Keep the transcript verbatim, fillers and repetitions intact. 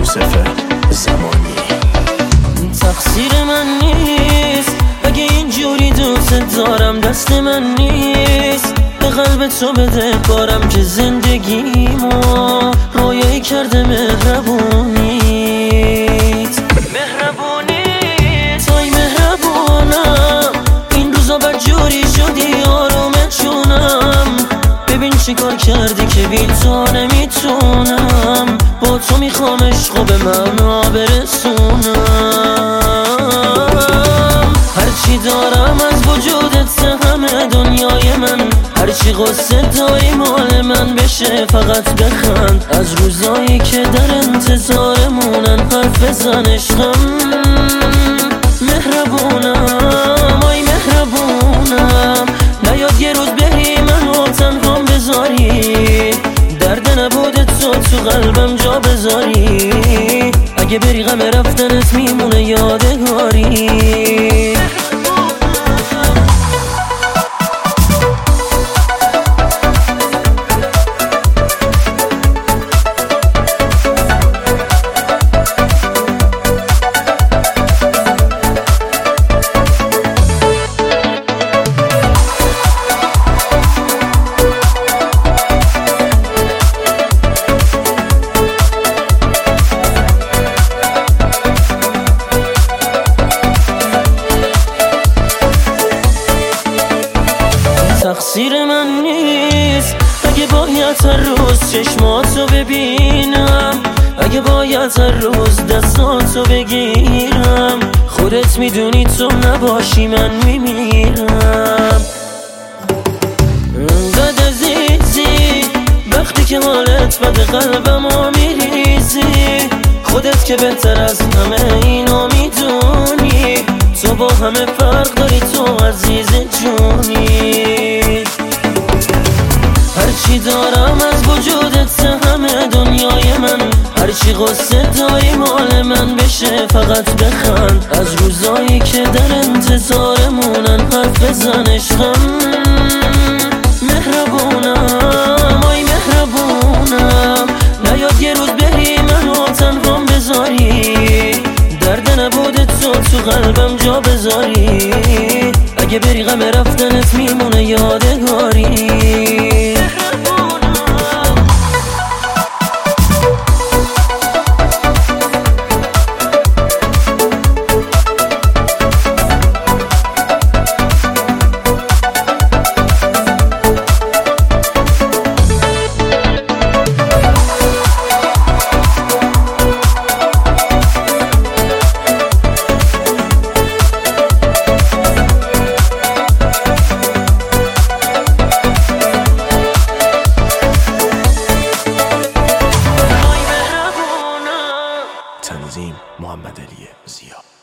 یوسف زمانی. تقصیر من نیست اگه اینجوری دوست دارم، دست من نیست به قلب تو بده بارم که زندگیمو رویایی کرده مهربونیت. مهربونیت توی مهربونم، این روزا بدجوری شدی آرومت جونم. ببین چی کار کردی که بی تو نمیتونم، با تو میخوام عشقو به معنا برسونم. هرچی دارم از وجودت همه دنیای من، هرچی غصه داری مال من بشه فقط بخند. از روزایی که در انتظارمونن حرف بزن عشقم. مهربونم آی مهربونم، نیاد یه روز بری منو تنها بذاری، درد نبود تو تو قلبم جا بذاری. اگه بری غم رفتنت میمونه یادگاری. تقصیر من نیست اگه باید هر روز چشماتو ببینم، اگه باید هر روز دستاتو بگیرم. خودت میدونی تو نباشی من میمیرم. انقدر عزیزی وقتی که حالت بده قلبمو میریزی، خودت که بهتر از همه اینو میدونی. تو با همه فرق داری، تو عزیز جونی. هرچی دارم از وجودت همه دنیای من، هرچی غصه داری مال من بشه فقط بخند. از روزایی که در انتظارمونن حرف بزن عشقم. مهربونم آی مهربونم، نیاد یه روز بری منو تنها بذاری، درد نبود تو تو قلبم جا بذاری. اگه بری غم رفتنت میمونه یادگاری. تنظیم محمد علی ضیا.